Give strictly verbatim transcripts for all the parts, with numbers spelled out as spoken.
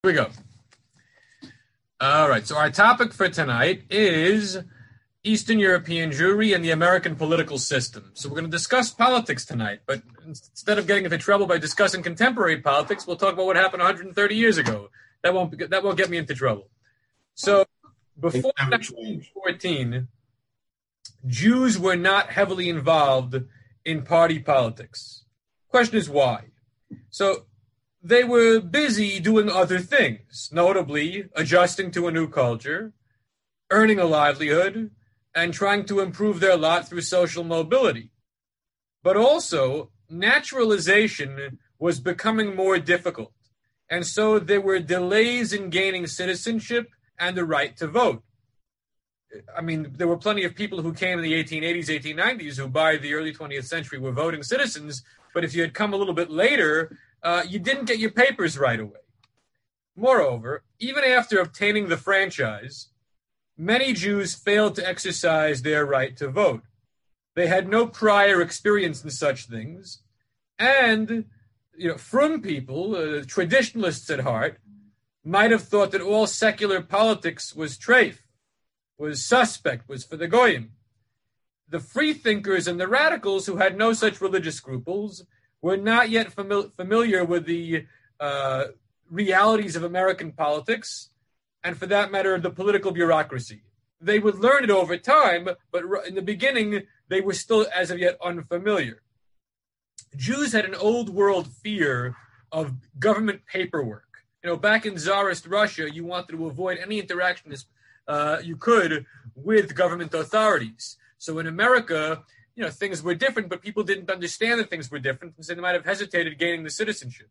Here we go. All right, so our topic for tonight is Eastern European Jewry and the American political system. So we're going to discuss politics tonight, but instead of getting into trouble by discussing contemporary politics, we'll talk about what happened one hundred thirty years ago. That won't be, that won't get me into trouble. So before nineteen fourteen, Jews were not heavily involved in party politics. Question is why? So they were busy doing other things, notably adjusting to a new culture, earning a livelihood, and trying to improve their lot through social mobility. But also, naturalization was becoming more difficult, and so there were delays in gaining citizenship and the right to vote. I mean, there were plenty of people who came in the eighteen eighties, eighteen nineties, who by the early twentieth century were voting citizens, but if you had come a little bit later, uh, you didn't get your papers right away. Moreover, even after obtaining the franchise, many Jews failed to exercise their right to vote. They had no prior experience in such things, and you know, frum people, uh, traditionalists at heart, might have thought that all secular politics was treif, was suspect, was for the goyim. The freethinkers and the radicals, who had no such religious scruples, were not yet fami- familiar with the uh, realities of American politics, and for that matter, the political bureaucracy. They would learn it over time, but in the beginning, they were still, as of yet, unfamiliar. Jews had an old world fear of government paperwork. You know, back in Tsarist Russia, you wanted to avoid any interaction as uh, you could with government authorities. So in America, you know, things were different, but people didn't understand that things were different, and so they might have hesitated gaining the citizenship.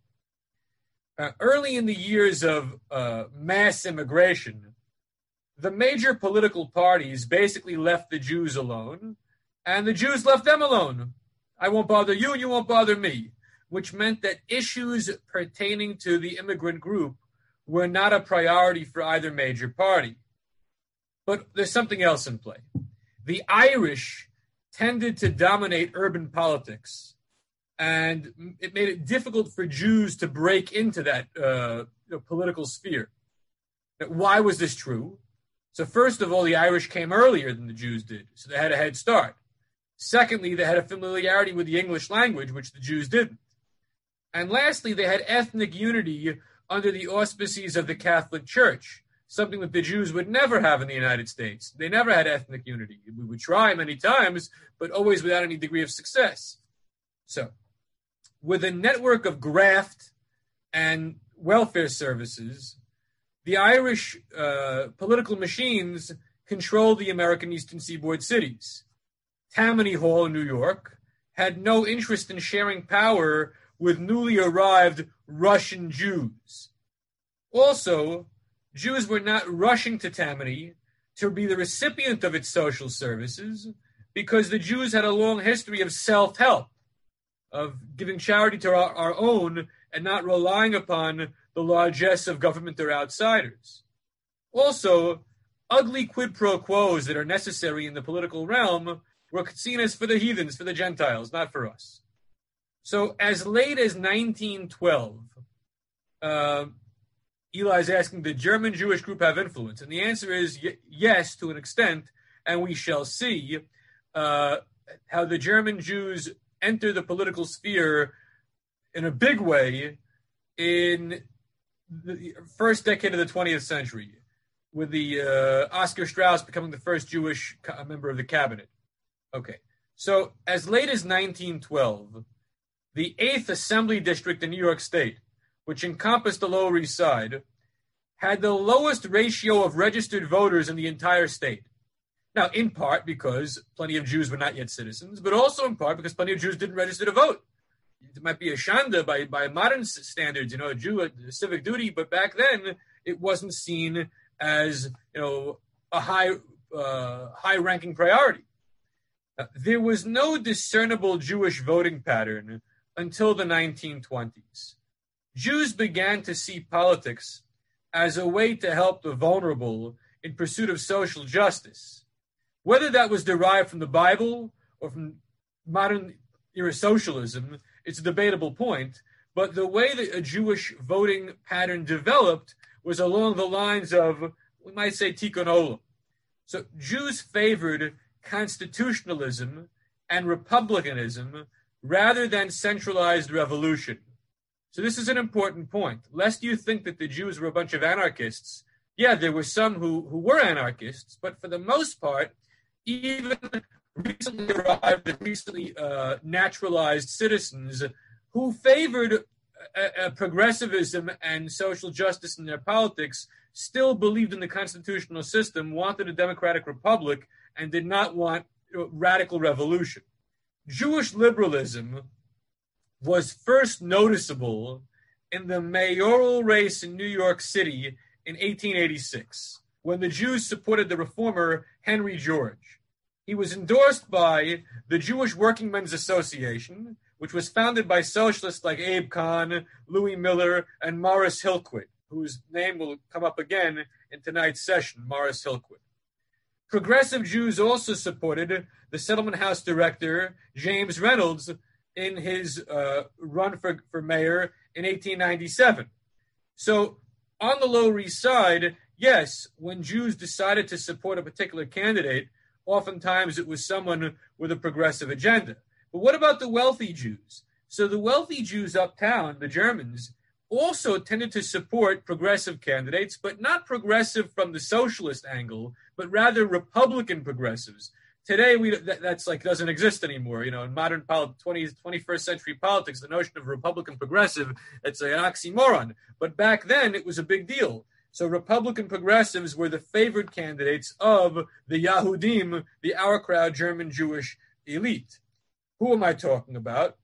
Uh, early in the years of uh, mass immigration, the major political parties basically left the Jews alone, and the Jews left them alone. I won't bother you, and you won't bother me, which meant that issues pertaining to the immigrant group were not a priority for either major party. But there's something else in play. The Irish tended to dominate urban politics, and it made it difficult for Jews to break into that uh, political sphere. Now, why was this true? So first of all, the Irish came earlier than the Jews did, so they had a head start. Secondly, they had a familiarity with the English language, which the Jews didn't. And lastly, they had ethnic unity under the auspices of the Catholic Church, something that the Jews would never have in the United States. They never had ethnic unity. We would try many times, but always without any degree of success. So, with a network of graft and welfare services, the Irish uh, political machines controlled the American Eastern Seaboard cities. Tammany Hall in New York had no interest in sharing power with newly arrived Russian Jews. Also, Jews were not rushing to Tammany to be the recipient of its social services because the Jews had a long history of self-help, of giving charity to our, our own and not relying upon the largesse of government or outsiders. Also, ugly quid pro quos that are necessary in the political realm were seen as for the heathens, for the Gentiles, not for us. So as late as nineteen twelve, uh, Eli's asking, did the German Jewish group have influence? And the answer is y- yes, to an extent, and we shall see uh, how the German Jews enter the political sphere in a big way in the first decade of the twentieth century, with the uh, Oscar Strauss becoming the first Jewish co- member of the cabinet. Okay, so as late as nineteen twelve, the eighth Assembly District in New York State, which encompassed the Lower East Side, had the lowest ratio of registered voters in the entire state. Now, in part because plenty of Jews were not yet citizens, but also in part because plenty of Jews didn't register to vote. It might be a shanda by, by modern standards, you know, a Jew, a civic duty, but back then it wasn't seen as, you know, a high, uh, high-ranking priority. Uh, there was no discernible Jewish voting pattern until the nineteen twenties. Jews began to see politics as a way to help the vulnerable in pursuit of social justice. Whether that was derived from the Bible or from modern era socialism, it's a debatable point, but the way that a Jewish voting pattern developed was along the lines of, we might say, tikkun olam. So Jews favored constitutionalism and republicanism rather than centralized revolution. So this is an important point. Lest you think that the Jews were a bunch of anarchists. Yeah, there were some who, who were anarchists, but for the most part, even recently arrived and recently uh, naturalized citizens who favored a, a progressivism and social justice in their politics still believed in the constitutional system, wanted a democratic republic, and did not want radical revolution. Jewish liberalism was first noticeable in the mayoral race in New York City in eighteen eighty-six, when the Jews supported the reformer Henry George. He was endorsed by the Jewish Working Men's Association, which was founded by socialists like Abe Kahn, Louis Miller, and Morris Hillquit, whose name will come up again in tonight's session, Morris Hillquit. Progressive Jews also supported the Settlement House director, James Reynolds, in his uh, run for, for mayor in eighteen ninety-seven. So on the Lower East Side, yes, when Jews decided to support a particular candidate, oftentimes it was someone with a progressive agenda. But what about the wealthy Jews? So the wealthy Jews uptown, the Germans, also tended to support progressive candidates, but not progressive from the socialist angle, but rather Republican progressives. Today, we that, that's like doesn't exist anymore. You know, in modern polit- twentieth, twenty-first century politics, the notion of Republican progressive, it's an oxymoron. But back then, it was a big deal. So Republican progressives were the favored candidates of the Yahudim, the our-crowd German Jewish elite. Who am I talking about?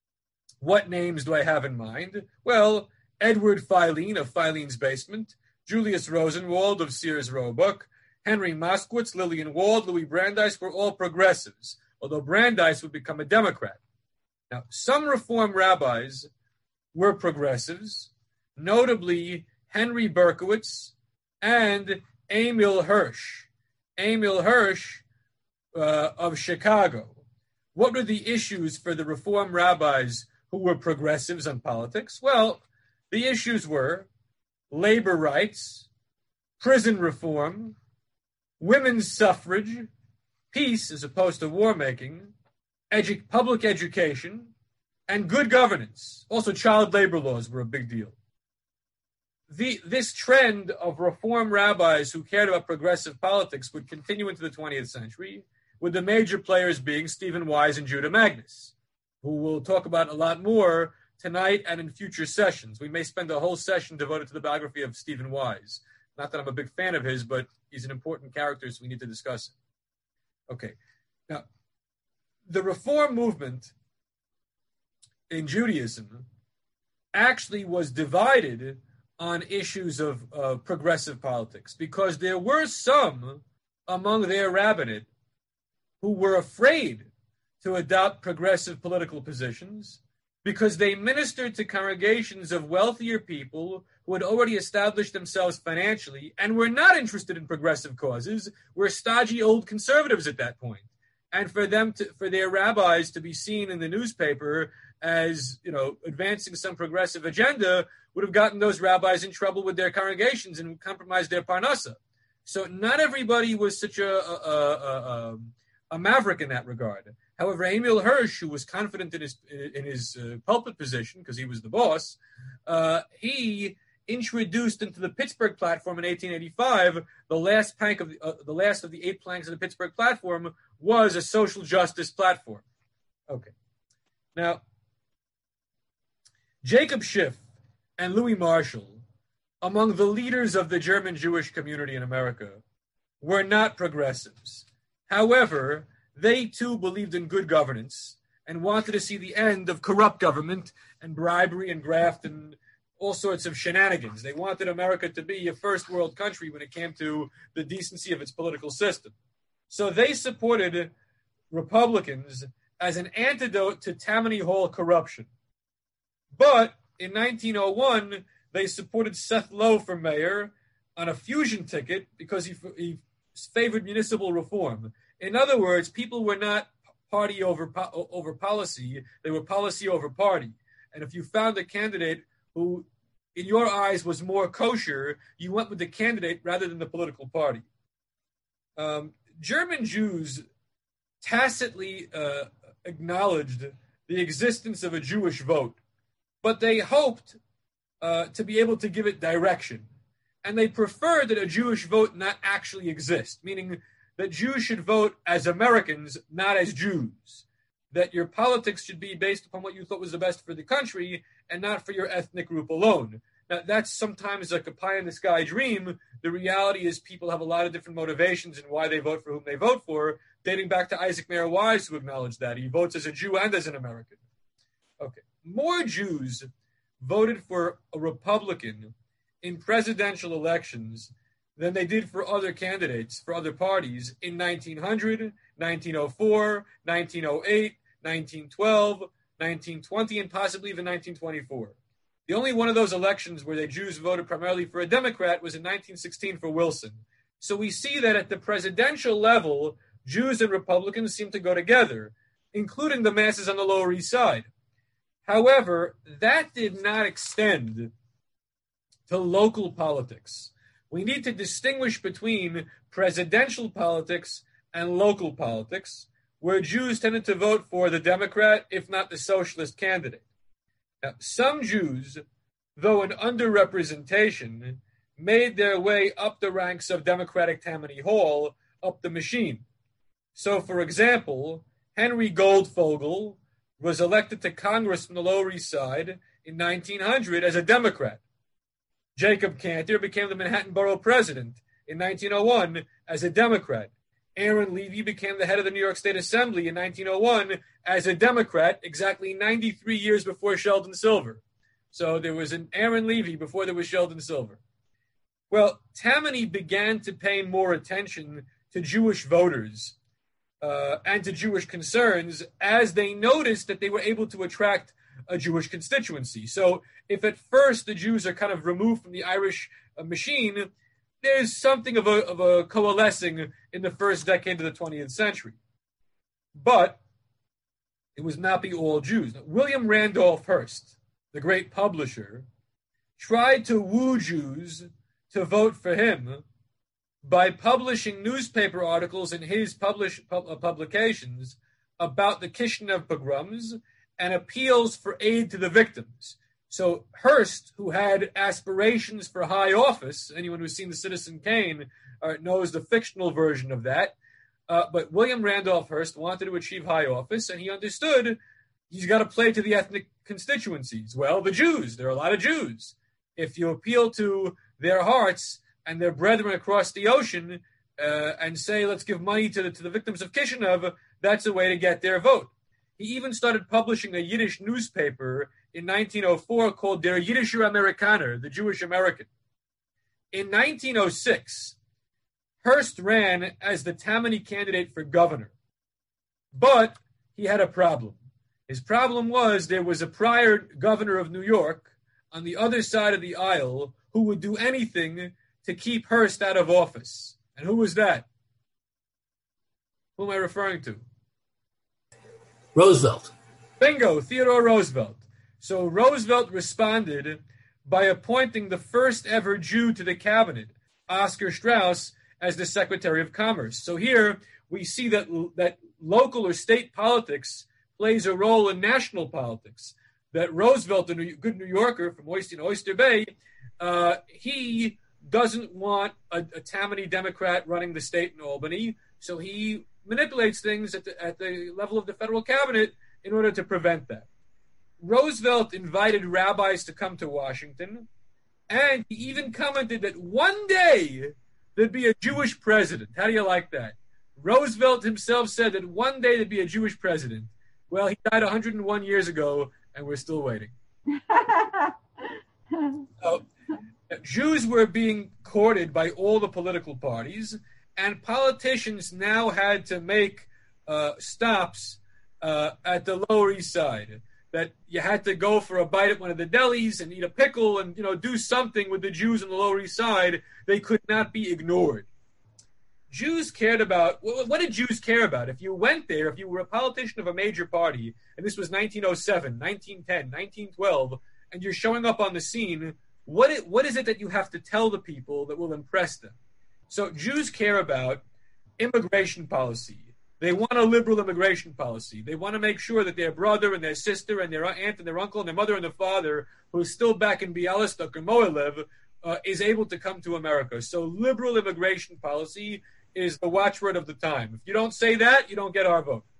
What names do I have in mind? Well, Edward Filene of Filene's Basement, Julius Rosenwald of Sears Roebuck, Henry Moskowitz, Lillian Wald, Louis Brandeis were all progressives, although Brandeis would become a Democrat. Now, some Reform rabbis were progressives, notably Henry Berkowitz and Emil Hirsch. Emil Hirsch uh, of Chicago. What were the issues for the Reform rabbis who were progressives on politics? Well, the issues were labor rights, prison reform, women's suffrage, peace as opposed to war making, edu- public education, and good governance. Also, child labor laws were a big deal. The, this trend of Reform rabbis who cared about progressive politics would continue into the twentieth century, with the major players being Stephen Wise and Judah Magnus, who we'll talk about a lot more tonight and in future sessions. We may spend a whole session devoted to the biography of Stephen Wise. Not that I'm a big fan of his, but he's an important character, so we need to discuss it. Okay. Now, the Reform movement in Judaism actually was divided on issues of uh, progressive politics, because there were some among their rabbinate who were afraid to adopt progressive political positions because they ministered to congregations of wealthier people who had already established themselves financially and were not interested in progressive causes, were stodgy old conservatives at that point. And for them to, for their rabbis to be seen in the newspaper as, you know, advancing some progressive agenda would have gotten those rabbis in trouble with their congregations and compromised their parnasa. So not everybody was such a, a, a, a, a maverick in that regard. However, Emil Hirsch, who was confident in his in his uh, pulpit position because he was the boss, uh, he introduced into the Pittsburgh platform in eighteen eighty-five the last plank of the, uh, the last of the eight planks of the Pittsburgh platform was a social justice platform. Okay, now Jacob Schiff and Louis Marshall, among the leaders of the German Jewish community in America, were not progressives. However, they too believed in good governance and wanted to see the end of corrupt government and bribery and graft and all sorts of shenanigans. They wanted America to be a first world country when it came to the decency of its political system. So they supported Republicans as an antidote to Tammany Hall corruption. But in nineteen oh one, they supported Seth Low for mayor on a fusion ticket because he, he favored municipal reform. In other words, people were not party over, over policy. They were policy over party. And if you found a candidate who in your eyes, was more kosher, you went with the candidate rather than the political party. Um, German Jews tacitly uh, acknowledged the existence of a Jewish vote, but they hoped uh, to be able to give it direction. And they preferred that a Jewish vote not actually exist, meaning that Jews should vote as Americans, not as Jews. That your politics should be based upon what you thought was the best for the country and not for your ethnic group alone. Now, that's sometimes like a pie-in-the-sky dream. The reality is people have a lot of different motivations in why they vote for whom they vote for, dating back to Isaac Mayer Wise, who acknowledged that. He votes as a Jew and as an American. Okay. More Jews voted for a Republican in presidential elections than they did for other candidates, for other parties in nineteen hundred, nineteen oh four, nineteen oh eight, nineteen twelve, nineteen twenty, and possibly even nineteen twenty-four. The only one of those elections where the Jews voted primarily for a Democrat was in nineteen sixteen for Wilson. So we see that at the presidential level, Jews and Republicans seem to go together, including the masses on the Lower East Side. However, that did not extend to local politics. We need to distinguish between presidential politics and local politics, where Jews tended to vote for the Democrat, if not the socialist candidate. Now, some Jews, though an underrepresentation, made their way up the ranks of Democratic Tammany Hall, up the machine. So, for example, Henry Goldfogle was elected to Congress from the Lower East Side in nineteen hundred as a Democrat. Jacob Cantor became the Manhattan Borough President in nineteen oh one as a Democrat. Aaron Levy became the head of the New York State Assembly in nineteen oh one as a Democrat, exactly ninety-three years before Sheldon Silver. So there was an Aaron Levy before there was Sheldon Silver. Well, Tammany began to pay more attention to Jewish voters uh, and to Jewish concerns as they noticed that they were able to attract a Jewish constituency. So if at first the Jews are kind of removed from the Irish uh, machine, there's something of a, of a coalescing in the first decade of the twentieth century. But it was not be all Jews. Now, William Randolph Hearst, the great publisher, tried to woo Jews to vote for him by publishing newspaper articles in his publish, pub, uh, publications about the Kishinev pogroms and appeals for aid to the victims. So Hearst, who had aspirations for high office, anyone who's seen the Citizen Kane uh, knows the fictional version of that, uh, but William Randolph Hearst wanted to achieve high office, and he understood he's got to play to the ethnic constituencies. Well, the Jews, there are a lot of Jews. If you appeal to their hearts and their brethren across the ocean uh, and say, let's give money to the, to the victims of Kishinev, that's a way to get their vote. He even started publishing a Yiddish newspaper in nineteen oh four called Der Jiddischer Amerikaner, the Jewish American. In nineteen oh six, Hearst ran as the Tammany candidate for governor. But he had a problem. His problem was there was a prior governor of New York on the other side of the aisle who would do anything to keep Hearst out of office. And who was that? Who am I referring to? Roosevelt. Bingo, Theodore Roosevelt. So Roosevelt responded by appointing the first ever Jew to the cabinet, Oscar Strauss, as the Secretary of Commerce. So here we see that, that local or state politics plays a role in national politics. That Roosevelt, a good New Yorker from Oyster, Oyster Bay, uh, he doesn't want a, a Tammany Democrat running the state in Albany, so he manipulates things at the, at the level of the federal cabinet in order to prevent that. Roosevelt invited rabbis to come to Washington, and he even commented that one day there'd be a Jewish president. How do you like that? Roosevelt himself said that one day there'd be a Jewish president. Well, he died one hundred one years ago, and we're still waiting. So, Jews were being courted by all the political parties, and politicians now had to make uh, stops uh, at the Lower East Side. That you had to go for a bite at one of the delis and eat a pickle and, you know, do something with the Jews on the Lower East Side. They could not be ignored. Jews cared about, what did Jews care about? If you went there, if you were a politician of a major party, and this was nineteen oh seven, nineteen ten, nineteen twelve, and you're showing up on the scene, what it, what is it that you have to tell the people that will impress them? So Jews care about immigration policy. They want a liberal immigration policy. They want to make sure that their brother and their sister and their aunt and their uncle and their mother and their father, who is still back in Bialystok or Mohilev, uh, is able to come to America. So liberal immigration policy is the watchword of the time. If you don't say that, you don't get our vote.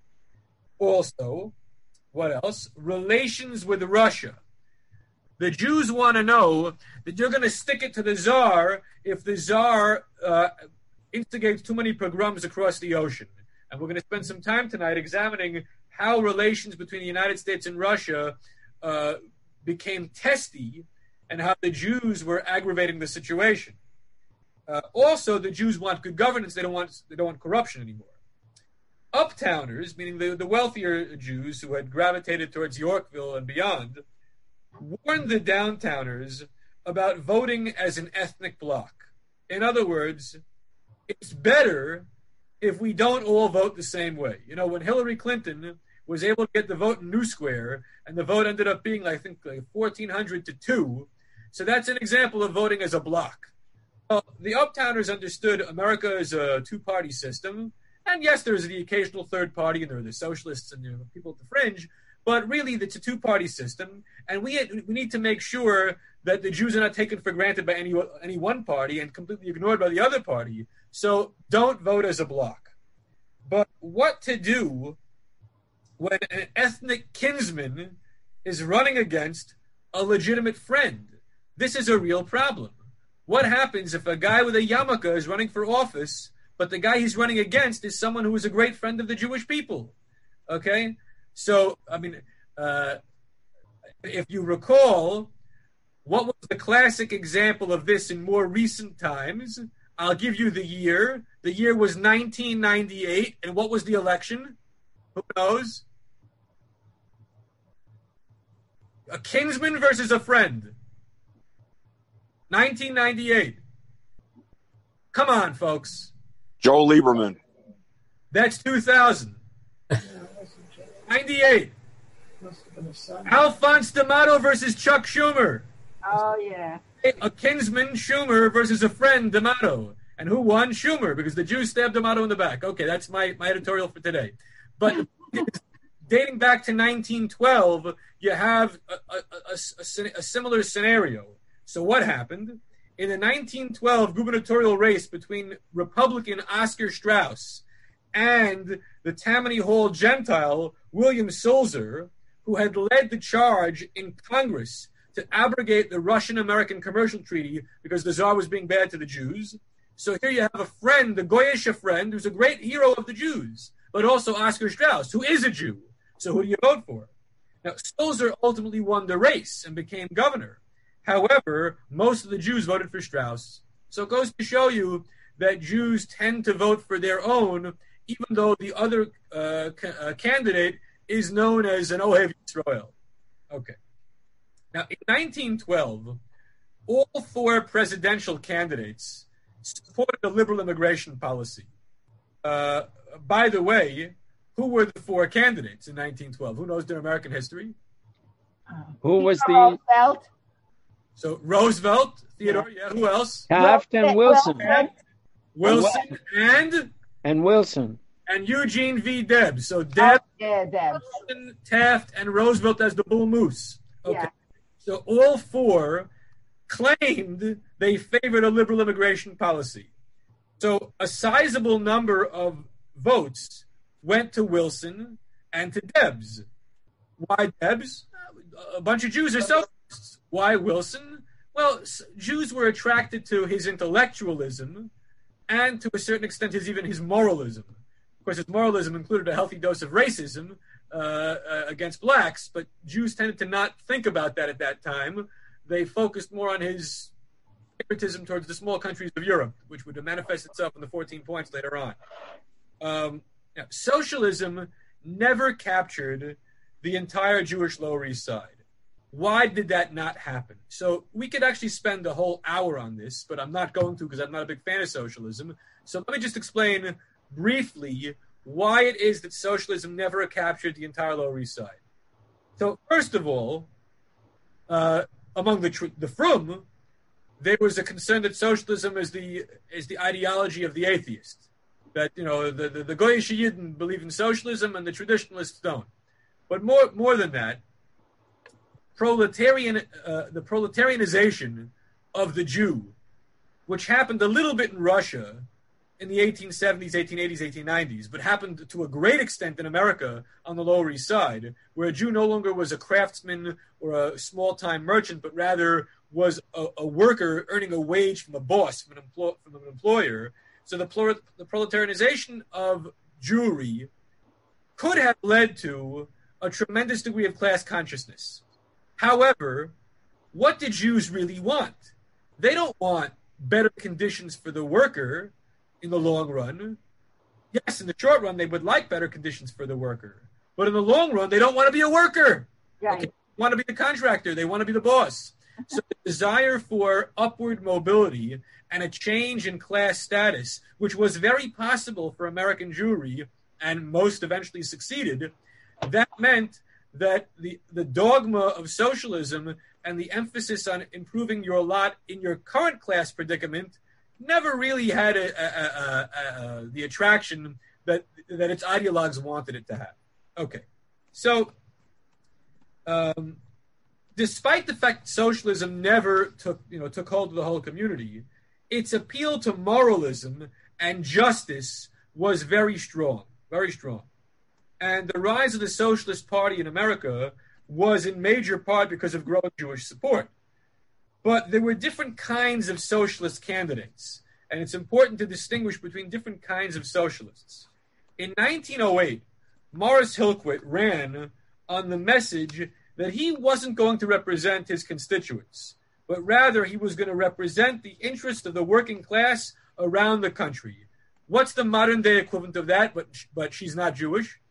Also, what else? Relations with Russia. The Jews want to know that you're going to stick it to the Tsar if the Tsar uh, instigates too many pogroms across the ocean. And we're going to spend some time tonight examining how relations between the United States and Russia uh, became testy and how the Jews were aggravating the situation. Uh, also, the Jews want good governance. They don't want they don't want corruption anymore. Uptowners, meaning the, the wealthier Jews who had gravitated towards Yorkville and beyond, warned the downtowners about voting as an ethnic bloc. In other words, it's better if we don't all vote the same way. You know, when Hillary Clinton was able to get the vote in New Square, and the vote ended up being, I think, like fourteen hundred to two, so that's an example of voting as a bloc. Well, the Uptowners understood America is a two-party system, and yes, there's the occasional third party, and there are the socialists and there are people at the fringe, but really it's a two-party system, and we we need to make sure that the Jews are not taken for granted by any any one party and completely ignored by the other party. So don't vote as a bloc. But what to do when an ethnic kinsman is running against a legitimate friend? This is a real problem. What happens if a guy with a yarmulke is running for office, but the guy he's running against is someone who is a great friend of the Jewish people? Okay? So, I mean, uh, if you recall, what was the classic example of this in more recent times? I'll give you the year. The year was nineteen ninety-eight. And what was the election? Who knows? A kinsman versus a friend. nineteen ninety-eight. Come on, folks. Joe Lieberman. That's two thousand. ninety-eight. Alphonse D'Amato versus Chuck Schumer. Oh, yeah. A kinsman, Schumer, versus a friend, D'Amato. And who won? Schumer, because the Jews stabbed D'Amato in the back. Okay, that's my, my editorial for today. But dating back to nineteen twelve, you have a, a, a, a, a similar scenario. So what happened? In the nineteen twelve gubernatorial race between Republican Oscar Strauss and the Tammany Hall Gentile, William Sulzer, who had led the charge in Congress to abrogate the Russian-American Commercial Treaty because the Tsar was being bad to the Jews. So here you have a friend, the Goyish friend, who's a great hero of the Jews, but also Oscar Strauss, who is a Jew. So who do you vote for? Now, Sulzer ultimately won the race and became governor. However, most of the Jews voted for Strauss. So it goes to show you that Jews tend to vote for their own, even though the other uh, ca- uh, candidate is known as an Ohev Yisrael. Okay. Now, in nineteen twelve, all four presidential candidates supported a liberal immigration policy. Uh, by the way, who were the four candidates in nineteen twelve? Who knows their American history? Who was the... Roosevelt. So Roosevelt, Theodore, yeah, who else? Taft and Wilson. Wilson. Wilson and... And Wilson. And Eugene V. Debs. So Debs, Yeah, Debs. Wilson, Taft, and Roosevelt as the bull moose. Okay. Yeah. So all four claimed they favored a liberal immigration policy. So a sizable number of votes went to Wilson and to Debs. Why Debs? A bunch of Jews are socialists. Why Wilson? Well, Jews were attracted to his intellectualism and to a certain extent his even his moralism. Of course, his moralism included a healthy dose of racism uh, uh, against blacks, but Jews tended to not think about that at that time. They focused more on his favoritism towards the small countries of Europe, which would manifest itself in the fourteen points later on. Um, now, socialism never captured the entire Jewish Lower East Side. Why did that not happen? So we could actually spend a whole hour on this, but I'm not going to because I'm not a big fan of socialism. So let me just explain briefly why it is that socialism never captured the entire Lower East Side. So first of all, uh, among the the frum, there was a concern that socialism is the is the ideology of the atheist. That, you know, the the, the Goyish Yidden believe in socialism and the traditionalists don't. But more more than that, proletarian uh, the proletarianization of the Jew, which happened a little bit in Russia in the eighteen seventies, eighteen eighties, eighteen nineties, but happened to a great extent in America on the Lower East Side, where a Jew no longer was a craftsman or a small-time merchant, but rather was a, a worker earning a wage from a boss, from an, empl- from an employer. So the, plur- the proletarianization of Jewry could have led to a tremendous degree of class consciousness. However, what do Jews really want? They don't want better conditions for the worker in the long run. Yes, in the short run, they would like better conditions for the worker. But in the long run, they don't want to be a worker. Right. Okay? They want to be the contractor. They want to be the boss. So the desire for upward mobility and a change in class status, which was very possible for American Jewry, and most eventually succeeded, that meant that the, the dogma of socialism and the emphasis on improving your lot in your current class predicament never really had a, a, a, a, a, the attraction that that its ideologues wanted it to have. Okay, so um, despite the fact socialism never took you know took hold of the whole community, its appeal to moralism and justice was very strong, very strong. And the rise of the Socialist Party in America was in major part because of growing Jewish support. But there were different kinds of socialist candidates, and it's important to distinguish between different kinds of socialists. In nineteen oh eight, Morris Hillquit ran on the message that he wasn't going to represent his constituents, but rather he was going to represent the interest of the working class around the country. What's the modern-day equivalent of that, but, but she's not Jewish?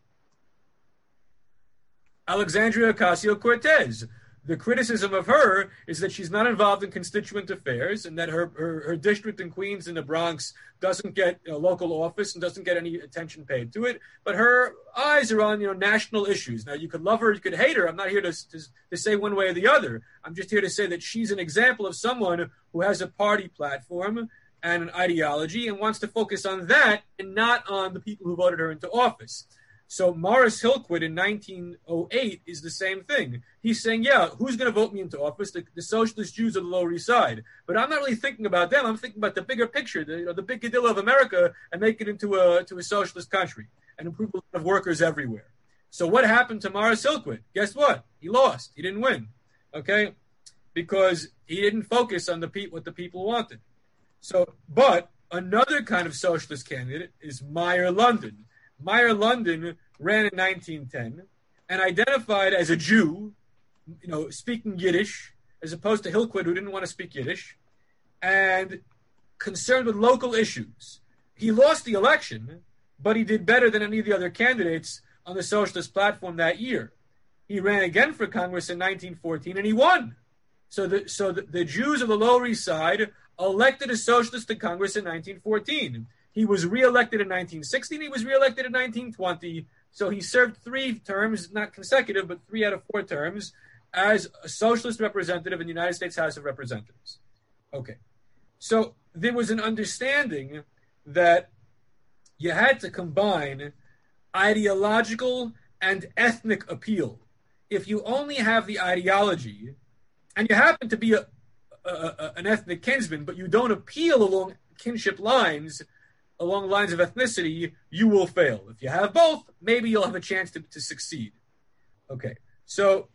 Alexandria Ocasio-Cortez. The criticism of her is that she's not involved in constituent affairs and that her, her, her district in Queens and the Bronx doesn't get a local office and doesn't get any attention paid to it. But her eyes are on, you know, national issues. Now, you could love her, you could hate her. I'm not here to, to, to say one way or the other. I'm just here to say that she's an example of someone who has a party platform and an ideology and wants to focus on that and not on the people who voted her into office. So Morris Hillquit in nineteen oh eight is the same thing. He's saying, yeah, who's going to vote me into office? The, the socialist Jews of the Lower East Side. But I'm not really thinking about them. I'm thinking about the bigger picture, the, you know, the big Gadilla of America, and make it into a, to a socialist country and improve the lot of workers everywhere. So what happened to Morris Hillquit? Guess what? He lost. He didn't win, okay? Because he didn't focus on the pe- what the people wanted. So, but another kind of socialist candidate is Meyer London. Meyer London ran in nineteen ten and identified as a Jew, you know, speaking Yiddish, as opposed to Hillquit, who didn't want to speak Yiddish, and concerned with local issues. He lost the election, but he did better than any of the other candidates on the socialist platform that year. He ran again for Congress in nineteen fourteen, and he won. So the, so the, the Jews of the Lower East Side elected a socialist to Congress in nineteen fourteen. He was reelected in nineteen sixteen. He was reelected in nineteen twenty. So he served three terms, not consecutive, but three out of four terms, as a socialist representative in the United States House of Representatives. Okay. So there was an understanding that you had to combine ideological and ethnic appeal. If you only have the ideology, and you happen to be a, a, a, an ethnic kinsman, but you don't appeal along kinship lines, along lines of ethnicity, you will fail. If you have both, maybe you'll have a chance to, to succeed. Okay, so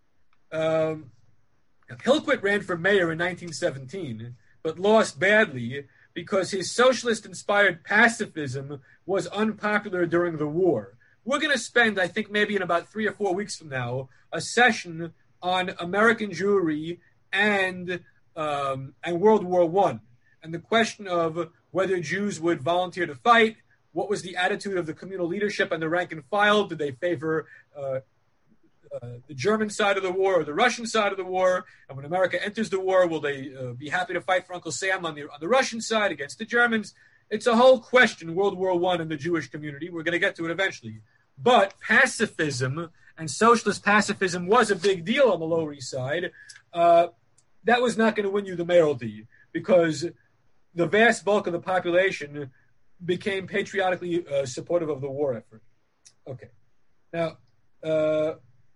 um, Hillquit ran for mayor in nineteen seventeen, but lost badly because his socialist-inspired pacifism was unpopular during the war. We're going to spend, I think, maybe in about three or four weeks from now, a session on American Jewry and um, and World War One, and the question of whether Jews would volunteer to fight, what was the attitude of the communal leadership and the rank and file? Did they favor uh, uh, the German side of the war or the Russian side of the war? And when America enters the war, will they uh, be happy to fight for Uncle Sam on the on the Russian side against the Germans? It's a whole question, World War One in the Jewish community. We're going to get to it eventually. But pacifism and socialist pacifism was a big deal on the Lower East Side. uh, that was not going to win you the mayoralty because the vast bulk of the population became patriotically uh, supportive of the war effort. Okay. Now, uh,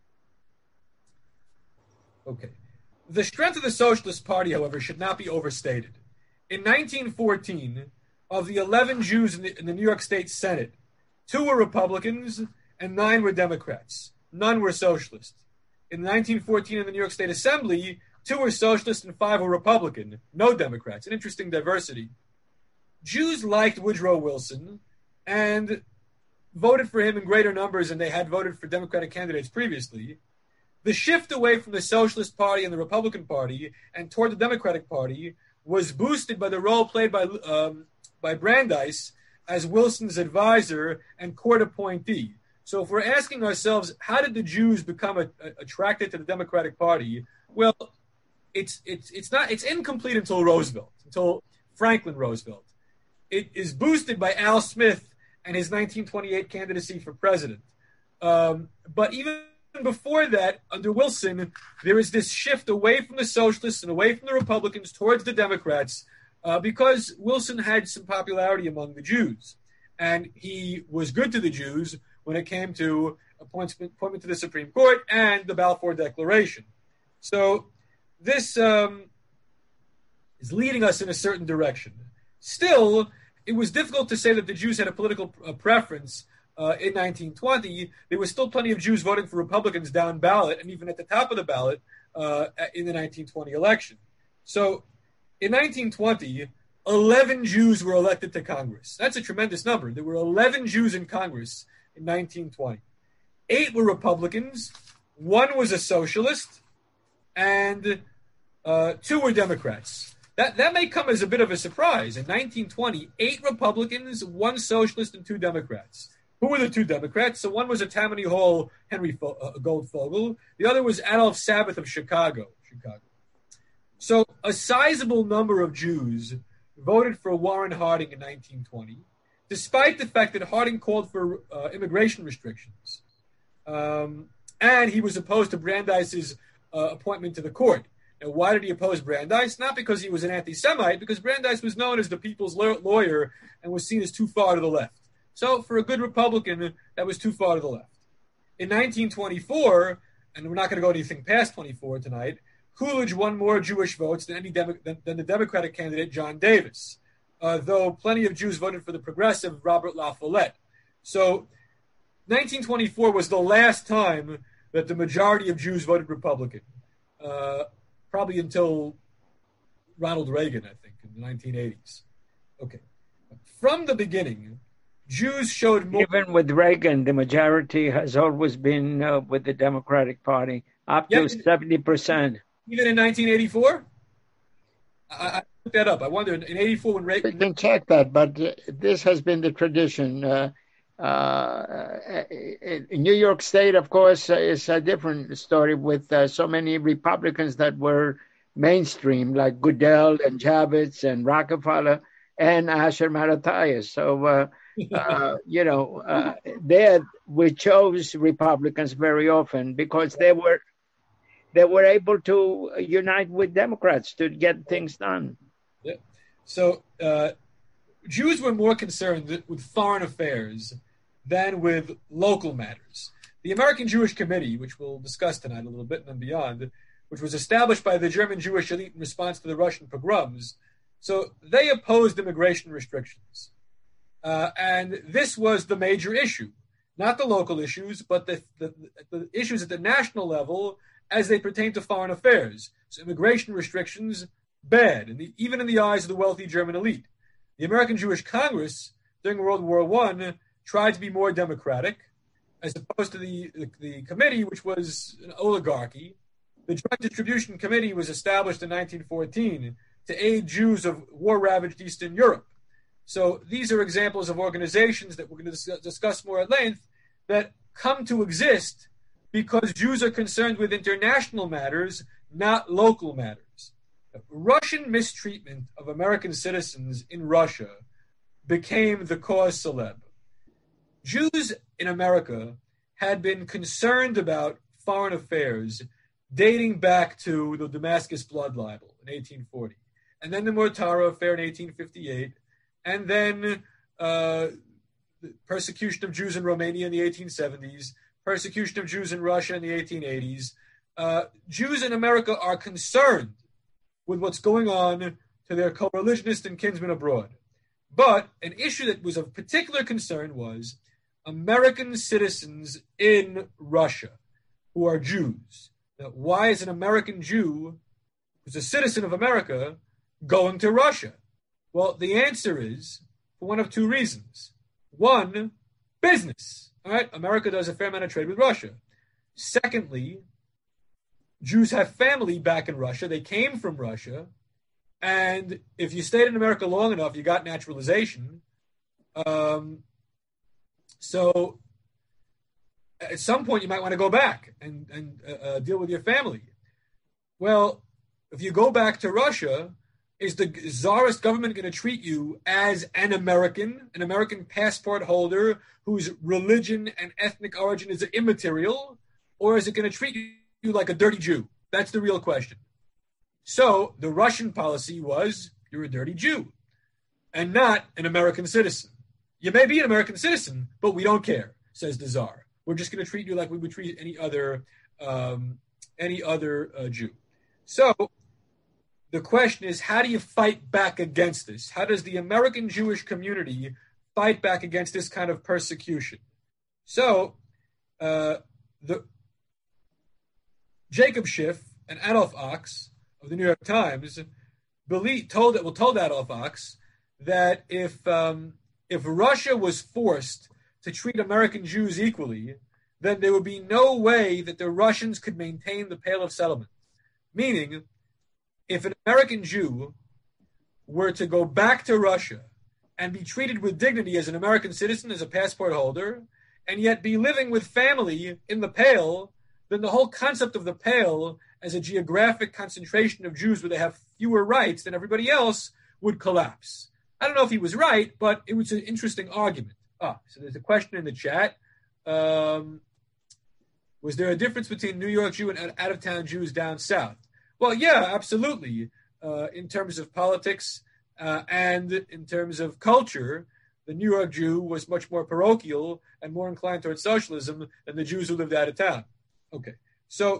okay. The strength of the Socialist Party, however, should not be overstated. In nineteen fourteen, of the eleven Jews in the, in the New York State Senate, two were Republicans and nine were Democrats. None were socialist. In nineteen fourteen, in the New York State Assembly, two were socialist and five were Republican. No Democrats. An interesting diversity. Jews liked Woodrow Wilson and voted for him in greater numbers than they had voted for Democratic candidates previously. The shift away from the Socialist Party and the Republican Party and toward the Democratic Party was boosted by the role played by um, by Brandeis as Wilson's advisor and court appointee. So if we're asking ourselves, how did the Jews become a, a, attracted to the Democratic Party? Well, it's it's it's not it's incomplete until Roosevelt, until Franklin Roosevelt. It is boosted by Al Smith and his nineteen twenty-eight candidacy for president. Um, but even before that, under Wilson, there is this shift away from the socialists and away from the Republicans towards the Democrats uh, because Wilson had some popularity among the Jews. And he was good to the Jews when it came to appointment, appointment to the Supreme Court and the Balfour Declaration. So this um, is leading us in a certain direction. Still, it was difficult to say that the Jews had a political uh, preference uh, in nineteen twenty. There was still plenty of Jews voting for Republicans down ballot and even at the top of the ballot uh, in the nineteen twenty election. So in nineteen twenty, eleven Jews were elected to Congress. That's a tremendous number. There were eleven Jews in Congress in nineteen twenty. Eight were Republicans, one was a socialist, and uh, two were Democrats. That that may come as a bit of a surprise. In nineteen twenty, eight Republicans, one socialist, and two Democrats. Who were the two Democrats? So one was a Tammany Hall Henry Fo- uh, Goldfogle. The other was Adolph Sabath of Chicago. Chicago. So a sizable number of Jews voted for Warren Harding in nineteen twenty, despite the fact that Harding called for uh, immigration restrictions. Um, and he was opposed to Brandeis's uh, appointment to the court. Now, why did he oppose Brandeis? Not because he was an anti-Semite, because Brandeis was known as the people's lawyer and was seen as too far to the left. So for a good Republican, that was too far to the left. In nineteen twenty-four, and we're not going to go anything past twenty-four tonight, Coolidge won more Jewish votes than, any Demo- than, than the Democratic candidate John Davis, uh, though plenty of Jews voted for the progressive Robert La Follette. So nineteen twenty-four was the last time that the majority of Jews voted Republican, uh, probably until Ronald Reagan, I think, in the nineteen eighties. Okay. From the beginning, Jews showed more... Even with Reagan, the majority has always been uh, with the Democratic Party, up to Yeah, seventy percent. Even in nineteen eighty-four? I, I looked that up. I wonder, in eighty-four when We Reagan... can check that, but uh, this has been the tradition. Uh, uh, in New York State, of course, uh, is a different story with uh, so many Republicans that were mainstream, like Goodell and Javits and Rockefeller and Asher Marathias. So, uh, uh, you know, uh, there we chose Republicans very often because they were they were able to unite with Democrats to get things done. Yeah. So uh, Jews were more concerned with foreign affairs than with local matters. The American Jewish Committee, which we'll discuss tonight a little bit and then beyond, which was established by the German Jewish elite in response to the Russian pogroms, so they opposed immigration restrictions. Uh, and this was the major issue, not the local issues, but the, the, the issues at the national level as they pertain to foreign affairs. So immigration restrictions, bad, and even in the eyes of the wealthy German elite. The American Jewish Congress, during World War One, tried to be more democratic, as opposed to the, the, the committee, which was an oligarchy. The Joint Distribution Committee was established in nineteen fourteen to aid Jews of war-ravaged Eastern Europe. So these are examples of organizations that we're going to discuss more at length that come to exist because Jews are concerned with international matters, not local matters. Russian mistreatment of American citizens in Russia became the cause célèbre. Jews in America had been concerned about foreign affairs dating back to the Damascus blood libel in eighteen forty, and then the Mortara affair in eighteen fifty-eight, and then uh, the persecution of Jews in Romania in the eighteen seventies, persecution of Jews in Russia in the eighteen eighties. Uh, Jews in America are concerned with what's going on to their co-religionists and kinsmen abroad. But an issue that was of particular concern was American citizens in Russia who are Jews. Now, why is an American Jew who's a citizen of America going to Russia? Well, the answer is for one of two reasons. One, business. All right, America does a fair amount of trade with Russia. Secondly, Jews have family back in Russia. They came from Russia. And if you stayed in America long enough, you got naturalization. Um, so at some point, you might want to go back and, and uh, deal with your family. Well, if you go back to Russia, is the czarist government going to treat you as an American, an American passport holder whose religion and ethnic origin is immaterial? Or is it going to treat you like a dirty Jew? That's the real question. So the Russian policy was, you're a dirty Jew and not an American citizen. You may be an American citizen, but we don't care, says the Tsar. We're just going to treat you like we would treat any other um, any other uh, Jew. So the question is, how do you fight back against this? How does the American Jewish community fight back against this kind of persecution? So uh, the Jacob Schiff and Adolf Ochs of the New York Times believe, told well told Adolf Ochs that if um, if Russia was forced to treat American Jews equally, then there would be no way that the Russians could maintain the Pale of Settlement. Meaning, if an American Jew were to go back to Russia and be treated with dignity as an American citizen, as a passport holder, and yet be living with family in the Pale, then the whole concept of the Pale as a geographic concentration of Jews where they have fewer rights than everybody else would collapse. I don't know if he was right, but it was an interesting argument. Ah, so there's a question in the chat. Um, was there a difference between New York Jew and out-of-town Jews down south? Well, yeah, absolutely. Uh, in terms of politics uh, and in terms of culture, the New York Jew was much more parochial and more inclined towards socialism than the Jews who lived out of town. Okay, so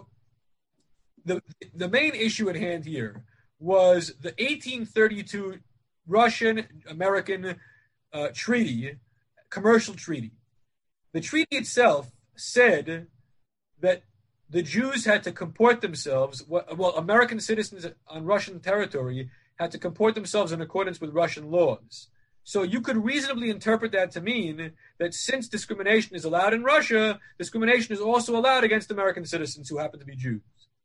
the the main issue at hand here was the eighteen thirty-two Russian-American uh, treaty, commercial treaty. The treaty itself said that the Jews had to comport themselves, well, American citizens on Russian territory had to comport themselves in accordance with Russian laws. So you could reasonably interpret that to mean that since discrimination is allowed in Russia, discrimination is also allowed against American citizens who happen to be Jews.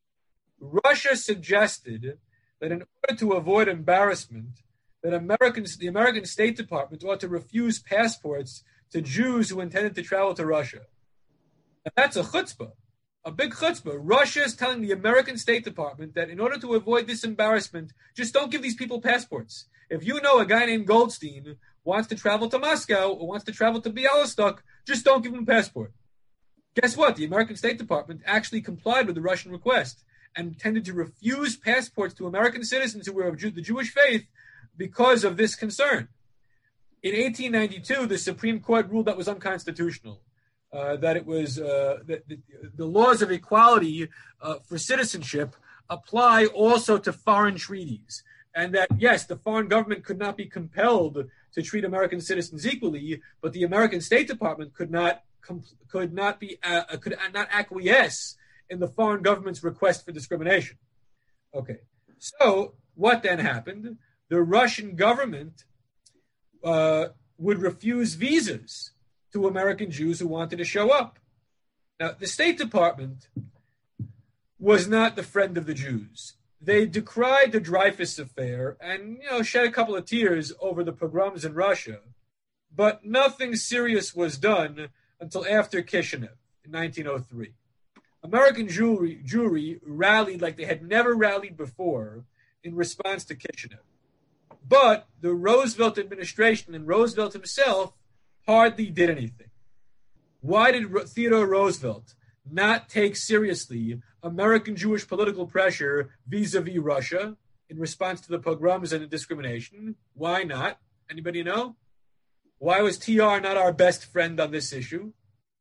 Russia suggested that in order to avoid embarrassment, that Americans, the American State Department ought to refuse passports to Jews who intended to travel to Russia. And that's a chutzpah, a big chutzpah. Russia is telling the American State Department that in order to avoid this embarrassment, just don't give these people passports. If you know a guy named Goldstein wants to travel to Moscow or wants to travel to Bialystok, just don't give him a passport. Guess what? The American State Department actually complied with the Russian request and tended to refuse passports to American citizens who were of Jew- the Jewish faith because of this concern. In eighteen ninety-two, the Supreme Court ruled that was unconstitutional, uh, that it was uh, that the, the laws of equality uh, for citizenship apply also to foreign treaties. And that, yes, the foreign government could not be compelled to treat American citizens equally, but the American State Department could not could not be uh, could not acquiesce in the foreign government's request for discrimination. Okay, so what then happened? The Russian government uh, would refuse visas to American Jews who wanted to show up. Now, the State Department was not the friend of the Jews. They decried the Dreyfus affair and, you know, shed a couple of tears over the pogroms in Russia, but nothing serious was done until after Kishinev in nineteen oh three. American Jewry, Jewry rallied like they had never rallied before in response to Kishinev. But the Roosevelt administration and Roosevelt himself hardly did anything. Why did Theodore Roosevelt not take seriously American Jewish political pressure vis-a-vis Russia in response to the pogroms and the discrimination? Why not? Anybody know? Why was T R not our best friend on this issue?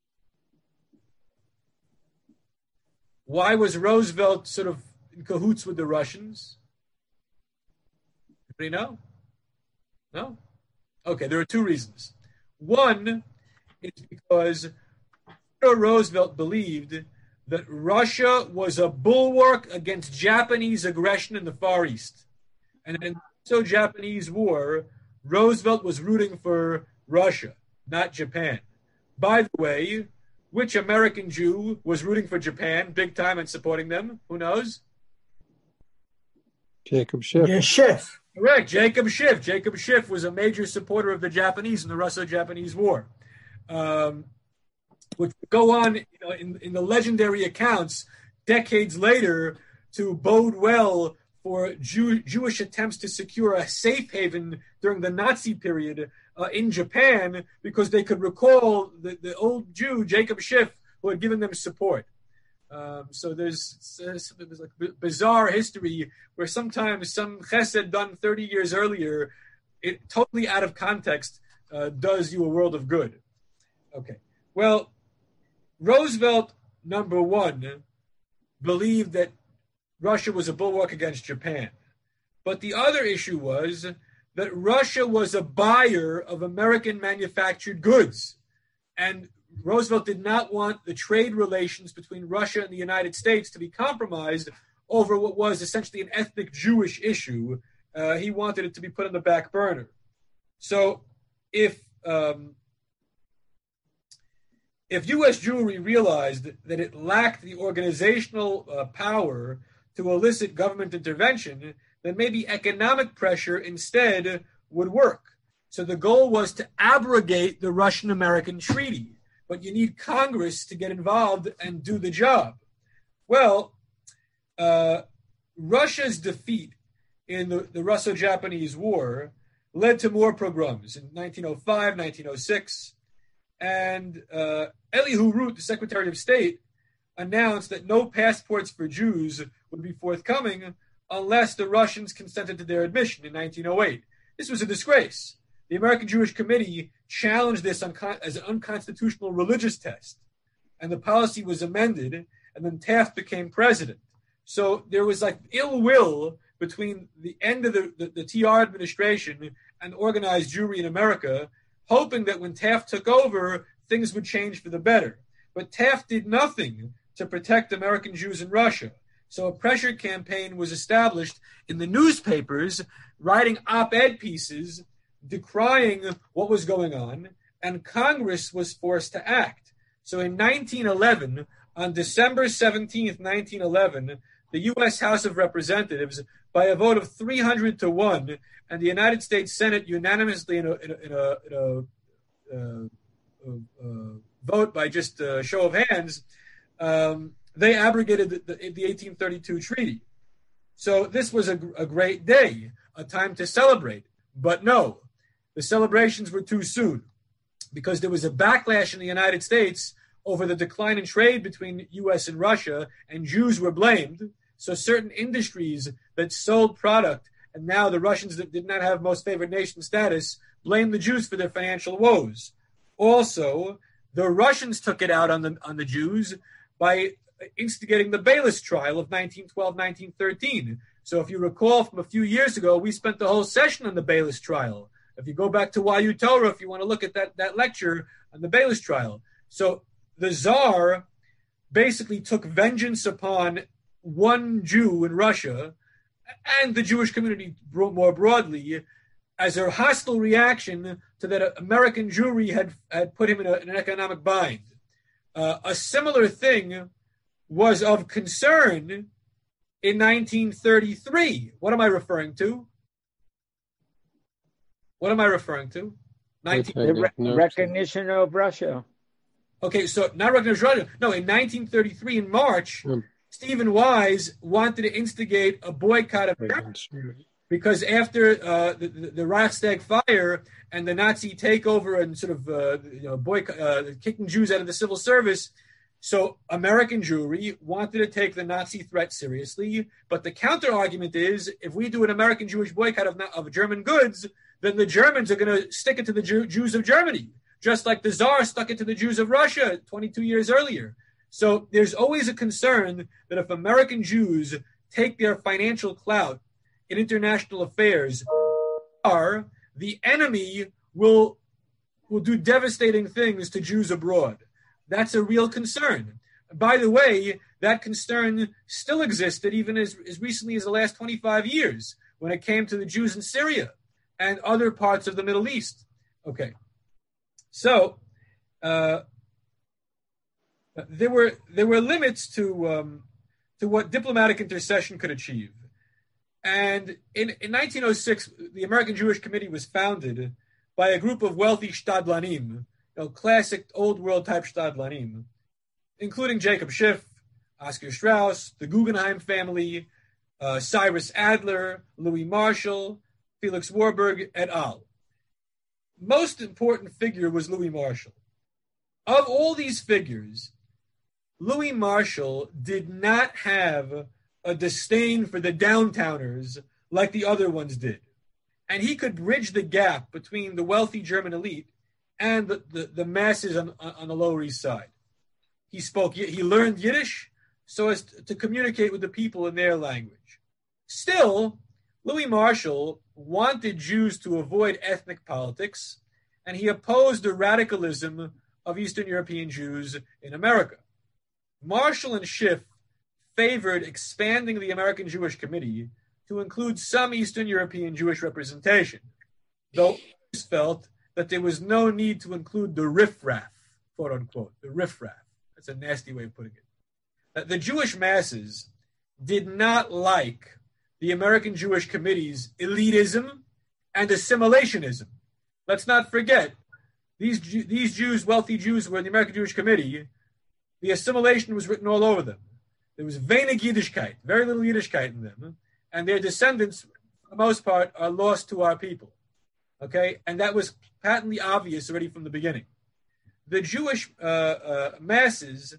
Why was Roosevelt sort of in cahoots with the Russians? Anybody know? No? Okay, there are two reasons. One is because Roosevelt believed that Russia was a bulwark against Japanese aggression in the Far East. And in the Russo-Japanese War, Roosevelt was rooting for Russia, not Japan. By the way, which American Jew was rooting for Japan big time and supporting them? Who knows? Jacob Schiff. Yeah, Schiff. Correct, Jacob Schiff. Jacob Schiff was a major supporter of the Japanese in the Russo-Japanese War, um, which would go on you know, in, in the legendary accounts decades later to bode well for Jew, Jewish attempts to secure a safe haven during the Nazi period uh, in Japan, because they could recall the, the old Jew, Jacob Schiff, who had given them support. Um, so there's, there's, there's like bizarre history where sometimes some chesed done thirty years earlier, it totally out of context, uh, does you a world of good. Okay. Well, Roosevelt, number one, believed that Russia was a bulwark against Japan. But the other issue was that Russia was a buyer of American manufactured goods. And Roosevelt did not want the trade relations between Russia and the United States to be compromised over what was essentially an ethnic Jewish issue. Uh, he wanted it to be put on the back burner. So if um, if U S Jewry realized that it lacked the organizational uh, power to elicit government intervention, then maybe economic pressure instead would work. So the goal was to abrogate the Russian-American Treaty. But you need Congress to get involved and do the job. Well, uh, Russia's defeat in the, the Russo-Japanese War led to more pogroms in nineteen oh five, nineteen oh six. And uh, Elihu Root, the Secretary of State, announced that no passports for Jews would be forthcoming unless the Russians consented to their admission in nineteen oh eight. This was a disgrace. The American Jewish Committee challenged this uncon- as an unconstitutional religious test, and the policy was amended, and then Taft became president. So there was like ill will between the end of the, the, the T R administration and organized Jewry in America, hoping that when Taft took over, things would change for the better. But Taft did nothing to protect American Jews in Russia. So a pressure campaign was established in the newspapers, writing op-ed pieces decrying what was going on, and Congress was forced to act. So in nineteen eleven, on December seventeenth, nineteen eleven, the U S House of Representatives, by a vote of three hundred to one, and the United States Senate unanimously in a, in a, in a, in a, uh, uh, uh, vote by just a show of hands, um, they abrogated the, the, the eighteen thirty-two treaty. So this was a, a great day, a time to celebrate. But no, the celebrations were too soon, because there was a backlash in the United States over the decline in trade between U S and Russia, and Jews were blamed. So certain industries that sold product, and now the Russians that did not have most favored nation status, blamed the Jews for their financial woes. Also, the Russians took it out on the on the Jews by instigating the Bayless trial of nineteen twelve, nineteen thirteen. So if you recall from a few years ago, we spent the whole session on the Bayless trial. If you go back to Y U Torah, if you want to look at that, that lecture on the Bayless trial. So the Tsar basically took vengeance upon one Jew in Russia and the Jewish community more broadly as a hostile reaction to that American Jewry had, had put him in, a, in an economic bind. Uh, a similar thing was of concern in nineteen thirty-three. What am I referring to? What am I referring to? nineteen The re- recognition of Russia. Okay, so not recognition of Russia. No, in nineteen thirty-three, in March, mm. Stephen Wise wanted to instigate a boycott of Germany because after uh, the, the, the Reichstag fire and the Nazi takeover and sort of uh, you know boycott, uh, kicking Jews out of the civil service, So American Jewry wanted to take the Nazi threat seriously, but the counter argument is if we do an American Jewish boycott of, of German goods, then the Germans are going to stick it to the Jew, Jews of Germany, just like the Tsar stuck it to the Jews of Russia twenty-two years earlier. So there's always a concern that if American Jews take their financial clout in international affairs, are the enemy will will do devastating things to Jews abroad. That's a real concern. By the way, that concern still existed even as, as recently as the last twenty-five years when it came to the Jews in Syria and other parts of the Middle East. Okay, so uh, there were there were limits to um, to what diplomatic intercession could achieve. And in, in nineteen oh six, the American Jewish Committee was founded by a group of wealthy Shtadlanim, you know, classic old world type Shtadlanim, including Jacob Schiff, Oscar Strauss, the Guggenheim family, uh, Cyrus Adler, Louis Marshall, Felix Warburg, et al. Most important figure was Louis Marshall. Of all these figures, Louis Marshall did not have a disdain for the downtowners like the other ones did. And he could bridge the gap between the wealthy German elite and the, the, the masses on, on the Lower East Side. He spoke, he learned Yiddish so as to communicate with the people in their language. Still, Louis Marshall wanted Jews to avoid ethnic politics, and he opposed the radicalism of Eastern European Jews in America. Marshall and Schiff favored expanding the American Jewish Committee to include some Eastern European Jewish representation, though others felt that there was no need to include the riffraff, quote unquote, the riffraff. That's a nasty way of putting it. The Jewish masses did not like the American Jewish Committee's elitism and assimilationism. Let's not forget, these, these Jews, wealthy Jews who were in the American Jewish Committee, the assimilation was written all over them. There was wenig Yiddishkeit, very little Yiddishkeit in them, and their descendants, for the most part, are lost to our people. Okay, and that was patently obvious already from the beginning. The Jewish uh, uh, masses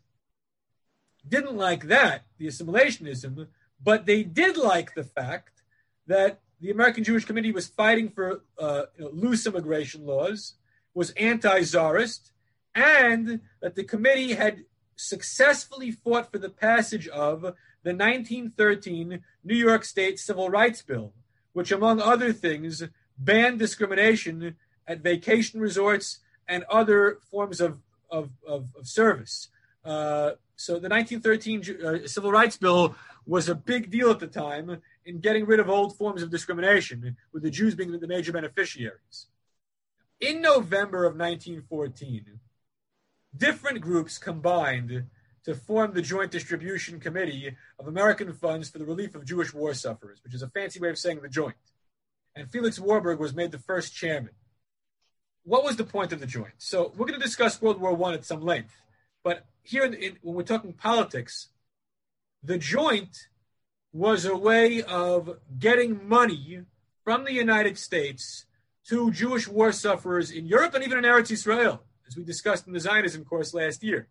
didn't like that, the assimilationism, but they did like the fact that the American Jewish Committee was fighting for uh, you know, loose immigration laws, was anti-czarist, and that the committee had successfully fought for the passage of the nineteen thirteen New York State Civil Rights Bill, which, among other things, banned discrimination at vacation resorts and other forms of, of, of, of service. Uh, so the nineteen thirteen uh, Civil Rights Bill was a big deal at the time in getting rid of old forms of discrimination, with the Jews being the major beneficiaries. In November of nineteen fourteen, different groups combined to form the Joint Distribution Committee of American Funds for the Relief of Jewish War Sufferers, which is a fancy way of saying the Joint. And Felix Warburg was made the first chairman. What was the point of the Joint? So we're going to discuss World War One at some length. But here, in, in, when we're talking politics, the Joint was a way of getting money from the United States to Jewish war sufferers in Europe and even in Eretz Yisrael, as we discussed in the Zionism course last year.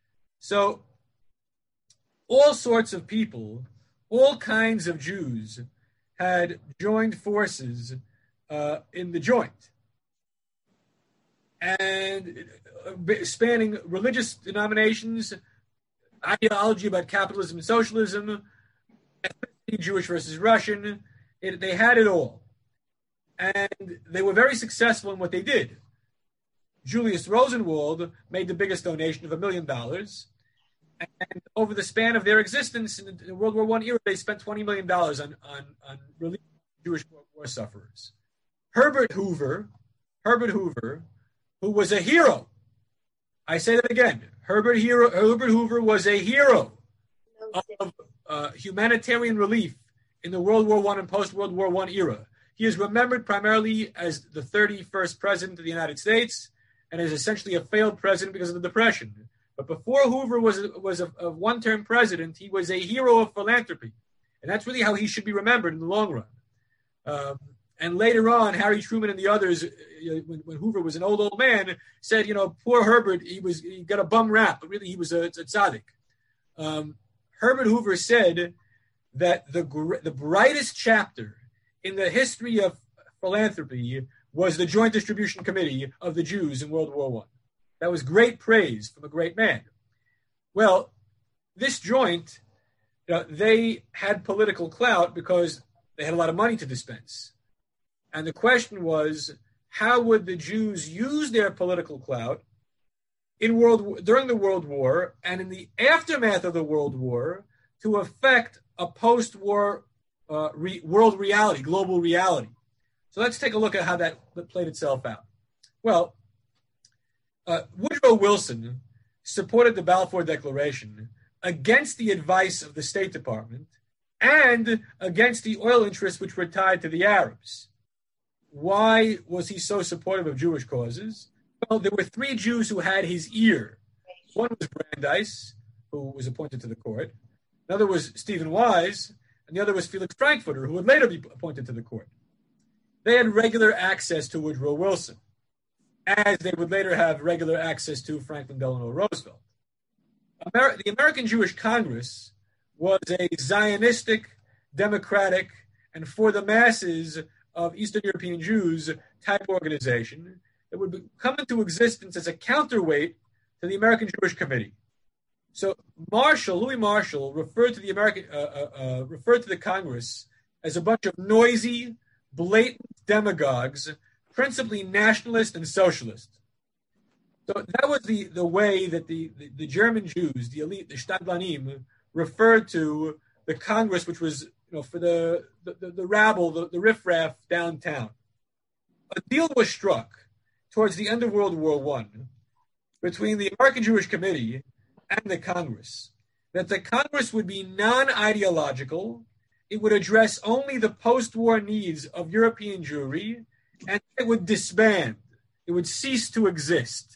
So all sorts of people, all kinds of Jews had joined forces uh, in the Joint. And uh, spanning religious denominations, ideology about capitalism and socialism, Jewish versus Russian, it, they had it all. And they were very successful in what they did. Julius Rosenwald made the biggest donation of a million dollars. And over the span of their existence in the World War One era, they spent twenty million dollars on, on, on relieving Jewish war sufferers. Herbert Hoover, Herbert Hoover, who was a hero. I say that again. Herbert, hero, Herbert Hoover was a hero of uh, humanitarian relief in the World War One and post-World War One era. He is remembered primarily as the thirty-first president of the United States and is essentially a failed president because of the Depression. But before Hoover was a, was a, a one-term president, he was a hero of philanthropy. And that's really how he should be remembered in the long run. Um, And later on, Harry Truman and the others, when, when Hoover was an old, old man, said, you know, poor Herbert, he was he got a bum rap, but really he was a, a tzaddik. Um, Herbert Hoover said that the the brightest chapter in the history of philanthropy was the Joint Distribution Committee of the Jews in World War One. That was great praise from a great man. Well, this joint, uh, they had political clout because they had a lot of money to dispense. And the question was, how would the Jews use their political clout in world during the World War and in the aftermath of the World War to affect a post-war uh, re- world reality, global reality? So let's take a look at how that played itself out. Well, uh, Woodrow Wilson supported the Balfour Declaration against the advice of the State Department and against the oil interests which were tied to the Arabs. Why was he so supportive of Jewish causes? Well, there were three Jews who had his ear. One was Brandeis, who was appointed to the court. Another was Stephen Wise, and the other was Felix Frankfurter, who would later be appointed to the court. They had regular access to Woodrow Wilson, as they would later have regular access to Franklin Delano Roosevelt. Amer- the American Jewish Congress was a Zionistic, democratic, and for the masses of Eastern European Jews type organization that would come into existence as a counterweight to the American Jewish Committee. So Marshall, Louis Marshall, referred to the American, uh, uh, uh, referred to the Congress as a bunch of noisy, blatant demagogues, principally nationalist and socialist. So that was the, the way that the, the, the German Jews, the elite, the Stadlanim, referred to the Congress, which was, you know, for the the, the, the rabble, the, the riffraff downtown. A deal was struck towards the end of World War One between the American Jewish Committee and the Congress, that the Congress would be non-ideological, it would address only the post-war needs of European Jewry, and it would disband. It would cease to exist.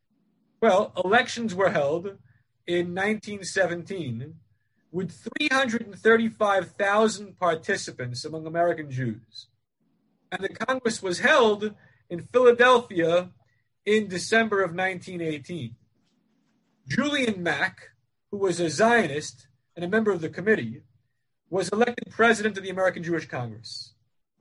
Well, elections were held in nineteen seventeen with three hundred thirty-five thousand participants among American Jews. And the Congress was held in Philadelphia in December of nineteen eighteen. Julian Mack, who was a Zionist and a member of the committee, was elected president of the American Jewish Congress.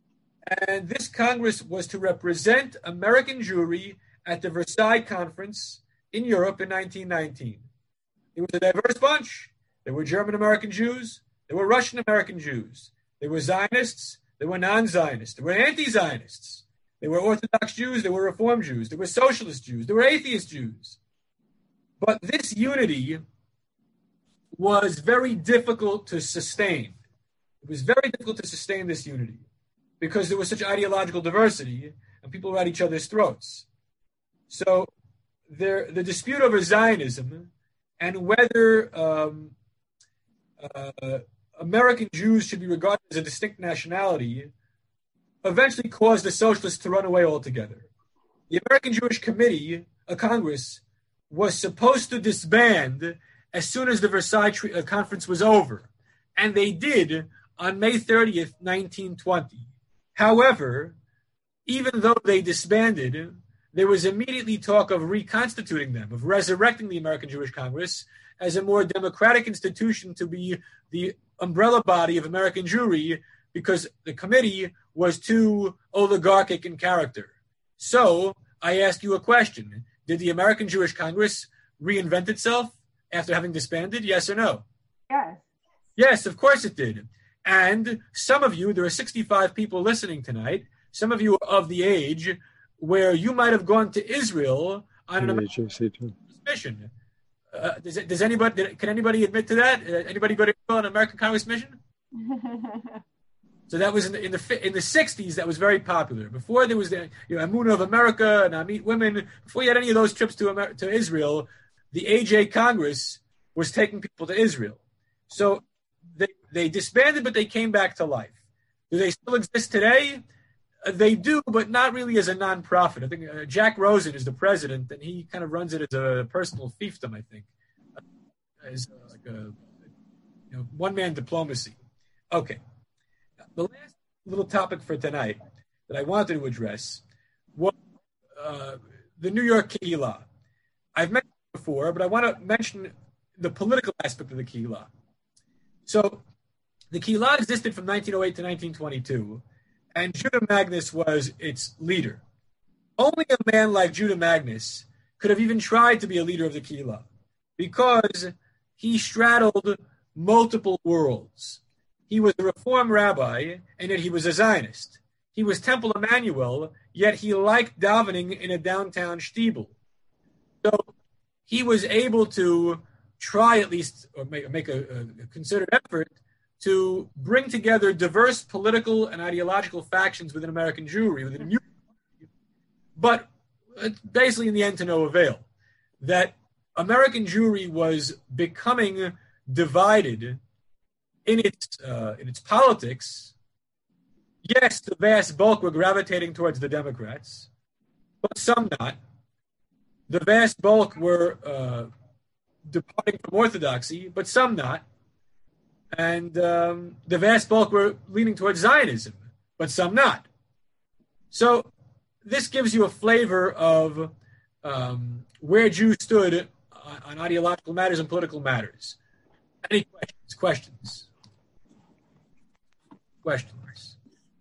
And this Congress was to represent American Jewry at the Versailles Conference in Europe in nineteen nineteen. It was a diverse bunch. There were German-American Jews. There were Russian-American Jews. There were Zionists. There were non-Zionists. There were anti-Zionists. There were Orthodox Jews. There were Reform Jews. There were Socialist Jews. There were Atheist Jews. But this unity was very difficult to sustain. It was very difficult to sustain this unity because there was such ideological diversity and people were at each other's throats. So there, the dispute over Zionism and whether um, uh, American Jews should be regarded as a distinct nationality eventually caused the socialists to run away altogether. The American Jewish Committee, a Congress, was supposed to disband as soon as the Versailles uh, Conference was over. And they did on May thirtieth, nineteen twenty. However, even though they disbanded, there was immediately talk of reconstituting them, of resurrecting the American Jewish Congress as a more democratic institution to be the umbrella body of American Jewry because the committee was too oligarchic in character. So I ask you a question. Did the American Jewish Congress reinvent itself after having disbanded? Yes or no? Yes. Yes, of course it did. And some of you, there are sixty-five people listening tonight, some of you are of the age where you might have gone to Israel on an American mission. Uh, does, it, does anybody, can anybody admit to that? Uh, anybody go to Israel on an American Congress mission? So that was in the, in the in the sixties. That was very popular. Before there was the you know, Amunah of America and Amit Women. Before you had any of those trips to Amer- to Israel, the A J Congress was taking people to Israel. So they they disbanded, but they came back to life. Do they still exist today? Uh, they do, but not really as a nonprofit. I think uh, Jack Rosen is the president, and he kind of runs it as a personal fiefdom. I think uh, as uh, like a you know, one man diplomacy. Okay. The last little topic for tonight that I wanted to address was uh, the New York Kehillah. I've mentioned it before, but I want to mention the political aspect of the Kehillah. So the Kehillah existed from nineteen oh eight to nineteen twenty-two, and Judah Magnus was its leader. Only a man like Judah Magnus could have even tried to be a leader of the Kehillah, because he straddled multiple worlds. He was a Reform rabbi, and yet he was a Zionist. He was Temple Emmanuel, yet he liked davening in a downtown shtibel. So he was able to try at least, or make, make a, a considered effort to bring together diverse political and ideological factions within American Jewry, within New but basically in the end to no avail. That American Jewry was becoming divided in its uh, in its politics. Yes, the vast bulk were gravitating towards the Democrats, but some not. The vast bulk were uh, departing from Orthodoxy, but some not. And um, the vast bulk were leaning towards Zionism, but some not. So this gives you a flavor of um, where Jews stood on, on ideological matters and political matters. Any questions? Questions? Questions?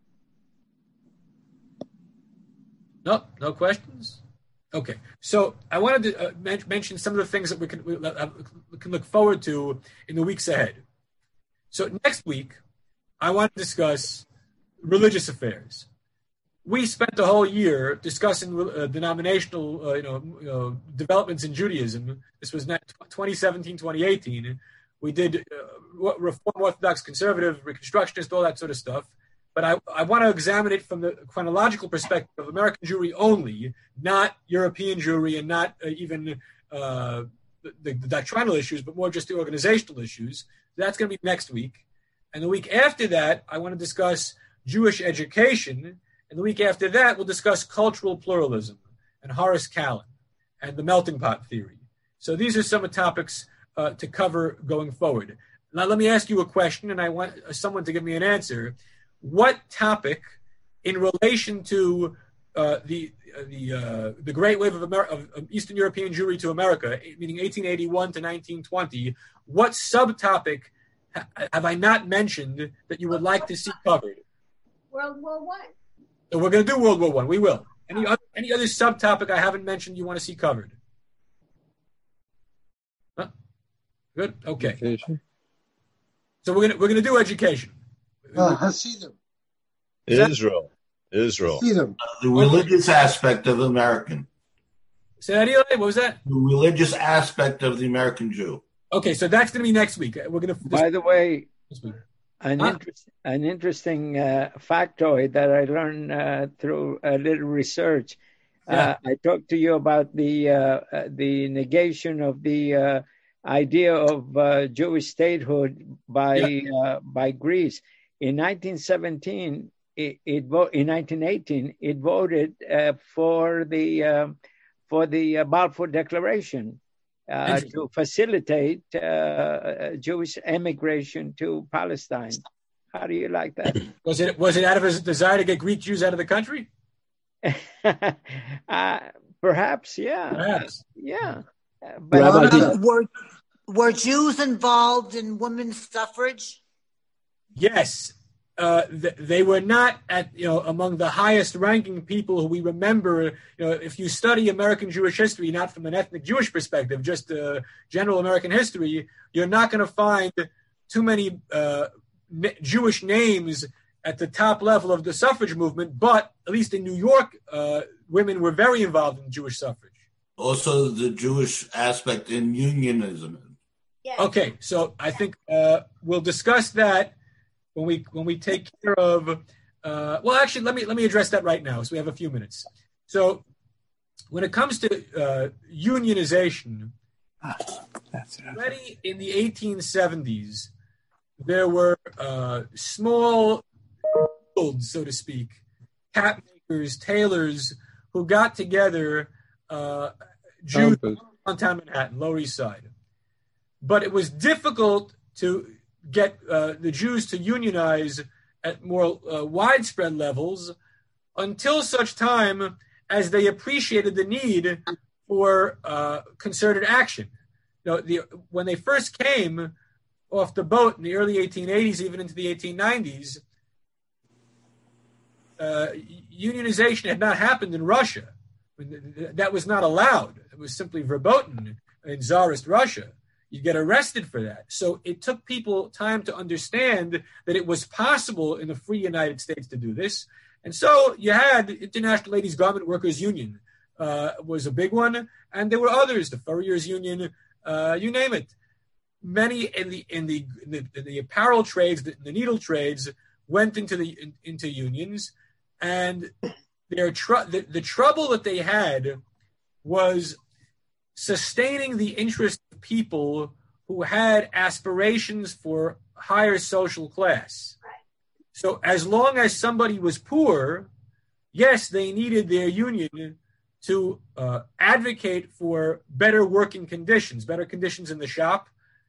No, no questions? Okay, so I wanted to uh, men- mention some of the things that we can, we, uh, we can look forward to in the weeks ahead. So next week, I want to discuss religious affairs. We spent the whole year discussing uh, denominational, uh, you, know, you know, developments in Judaism. This was twenty seventeen, twenty eighteen. We did uh, Reform, Orthodox, Conservative, Reconstructionist, all that sort of stuff. But I, I want to examine it from the chronological perspective of American Jewry only, not European Jewry, and not uh, even uh, the, the doctrinal issues, but more just the organizational issues. That's going to be next week. And the week after that, I want to discuss Jewish education. And the week after that, we'll discuss cultural pluralism and Horace Kallen and the melting pot theory. So these are some of the topics uh, to cover going forward. Now, let me ask you a question, and I want someone to give me an answer. What topic, in relation to uh, the uh, the uh, the Great Wave of, Amer- of, of Eastern European Jewry to America, meaning eighteen eighty-one to nineteen twenty, what subtopic ha- have I not mentioned that you would like to see covered? World War One. So we're going to do World War One. We will. Any other, any other subtopic I haven't mentioned you want to see covered? Huh? Good. Okay. Education. So we're gonna we're gonna do education. Uh, Hasidim. Israel. Israel. Hasidim. Uh, the religious aspect of American. Say that, Eli? What was that? The religious aspect of the American Jew. Okay, so that's going to be next week. We're going to. By the way, an, huh? interest, an interesting uh, factoid that I learned uh, through a little research. Yeah. Uh, I talked to you about the uh, uh, the negation of the uh, idea of uh, Jewish statehood by Yeah. uh, by Greece. In nineteen seventeen, it, it vote in nineteen eighteen, it voted uh, for the uh, for the uh, Balfour Declaration uh, to facilitate uh, Jewish emigration to Palestine. How do you like that? Was it was it out of his desire to get Greek Jews out of the country? uh, perhaps, yeah, Perhaps. yeah. Uh, But Rabbi, uh, did- Were, were Jews involved in women's suffrage? Yes, uh, th- they were not at you know among the highest ranking people who we remember. You know, if you study American Jewish history, not from an ethnic Jewish perspective, just uh, general American history, you're not going to find too many uh, n- Jewish names at the top level of the suffrage movement. But at least in New York, uh, women were very involved in Jewish suffrage. Also, the Jewish aspect in unionism. Yes. Okay, so I think uh, we'll discuss that when we when we take care of. Uh, well, actually, let me let me address that right now. So we have a few minutes. So when it comes to uh, unionization, That's it. already in the eighteen seventies, there were uh, small guilds, so to speak, hat makers, tailors, who got together. Uh, Jews Bumpers. downtown Manhattan, Lower East Side. But it was difficult to get uh, the Jews to unionize at more uh, widespread levels until such time as they appreciated the need for uh, concerted action. You know, the, when they first came off the boat in the early eighteen eighties, even into the eighteen nineties, uh, unionization had not happened in Russia. That was not allowed. It was simply verboten in Tsarist Russia. You get arrested for that. So it took people time to understand that it was possible in the free United States to do this. And so you had the International Ladies Garment Workers Union uh, was a big one, and there were others, the Furriers Union, uh, you name it. Many in the in the in the, in the apparel trades, the, the needle trades, went into the in, into unions, and their tr- the, the trouble that they had was sustaining the interest of people who had aspirations for higher social class. So as long as somebody was poor, yes, they needed their union to uh, advocate for better working conditions, better conditions in the shop,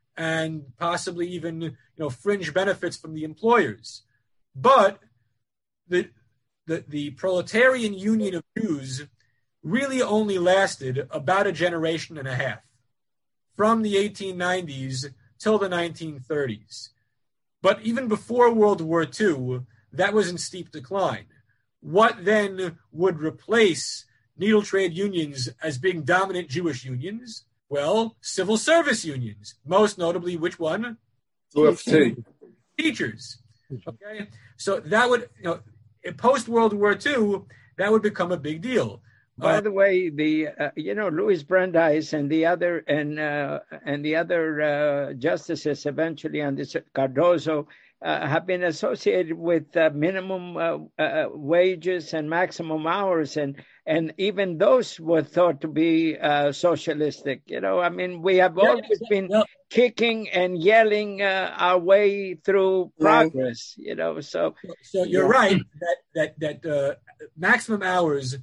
and possibly even, you know, fringe benefits from the employers. But the the, the proletarian union of Jews really only lasted about a generation and a half, from the eighteen nineties till the nineteen thirties. But even before World War Two, that was in steep decline. What then would replace needle trade unions as being dominant Jewish unions? Well, civil service unions, most notably which one? U F T. Teachers. Okay, so that would, you know, post World War Two, that would become a big deal. By Uh, the way, the uh, you know Louis Brandeis and the other and uh, and the other uh, justices eventually on this Cardozo uh, have been associated with uh, minimum uh, uh, wages and maximum hours, and and even those were thought to be uh, socialistic. You know, I mean, we have Yeah, always been yeah. kicking and yelling uh, our way through progress. You know, so So you're Yeah. right that that that uh, maximum hours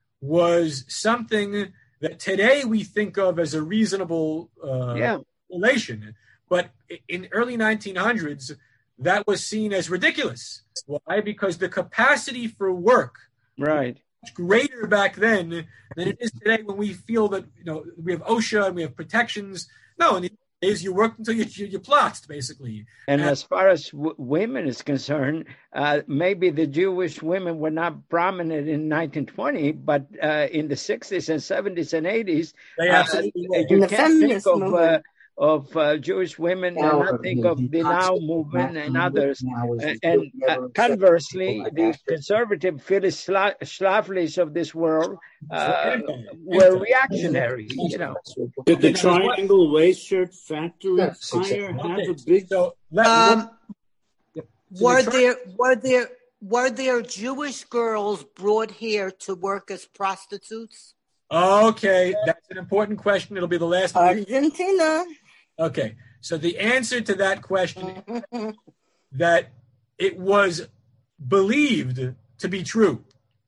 was something that today we think of as a reasonable uh, yeah. relation, but in early nineteen hundreds that was seen as ridiculous. Why? Because the capacity for work Right. was greater back then than it is today, when we feel that, you know, we have OSHA and we have protections. No, in the days you worked until you you, you plotzed, basically. And And- as far as w- women is concerned, uh, maybe the Jewish women were not prominent in nineteen twenty, but uh, in the sixties and seventies and eighties, They uh, absolutely were. you the can't think feminist of uh, movement. of uh, Jewish women and not think of the Now movement and others. And, and uh, conversely, the conservative Phyllis Schla- Schlafly's of this world uh, were reactionary. You know. Did the Triangle Waist Shirt Factory fire have a big? So let, Um, let- were so the- there were there were there Jewish girls brought here to work as prostitutes? Okay, that's an important question. It'll be the last one. Argentina. Okay, so the answer to that question is that it was believed to be true.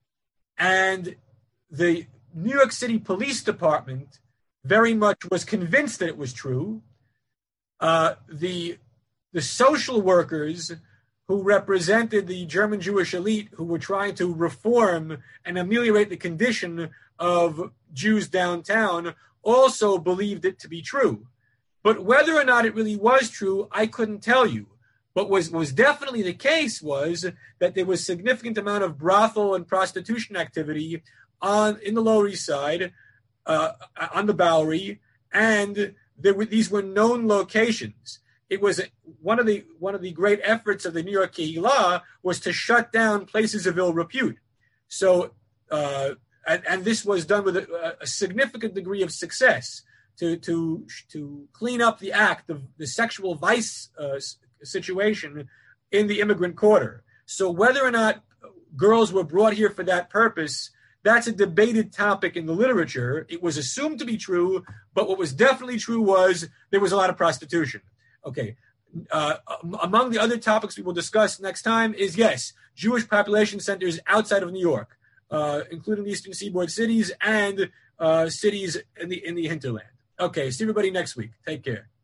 And the New York City Police Department very much was convinced that it was true. Uh, the, the social workers who represented the German Jewish elite, who were trying to reform and ameliorate the condition of Jews downtown, also believed it to be true. But whether or not it really was true, I couldn't tell you. What was, was definitely the case was that there was significant amount of brothel and prostitution activity on in the Lower East Side, uh, on the Bowery, and there were, these were known locations. It was one of the one of the great efforts of the New York Kehillah was to shut down places of ill repute. So, uh, and, and this was done with a, a significant degree of success to to to clean up the act of the sexual vice uh, situation in the immigrant quarter. So whether or not girls were brought here for that purpose, that's a debated topic in the literature. It was assumed to be true, but what was definitely true was there was a lot of prostitution. Okay. Uh, among the other topics we will discuss next time is, yes, Jewish population centers outside of New York, uh, including the Eastern Seaboard cities and uh, cities in the in the hinterland. Okay, see everybody next week. Take care.